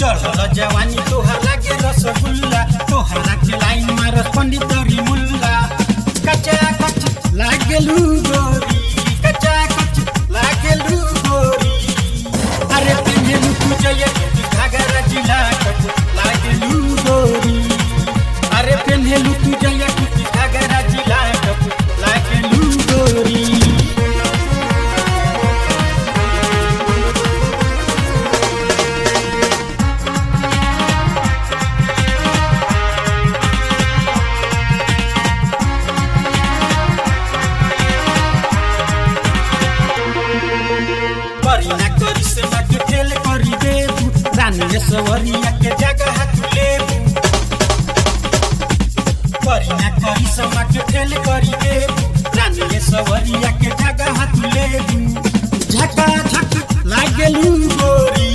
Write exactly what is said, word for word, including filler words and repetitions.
चढ़ल जवानी तोहर लागे रसगुल्ला तोहरा के लाइन मारस पंडित तोरी मुल्ला कचा कच लागेलू गोरी कचा कच लागेलू गोरी अरे पेन्हेलू तुझे घाघरा जिला कच लागेलू गोरी अरे पेन्हेलू तुझे घाघरा जिला कच लागेलू गोरी करीना करी से के खेल करी देबू रानी सवरिया के जगह तू लेबू करीना करी से के खेल करी देबू रानी सवरिया के जगह तू लेबू झका झक लागेलू गोरी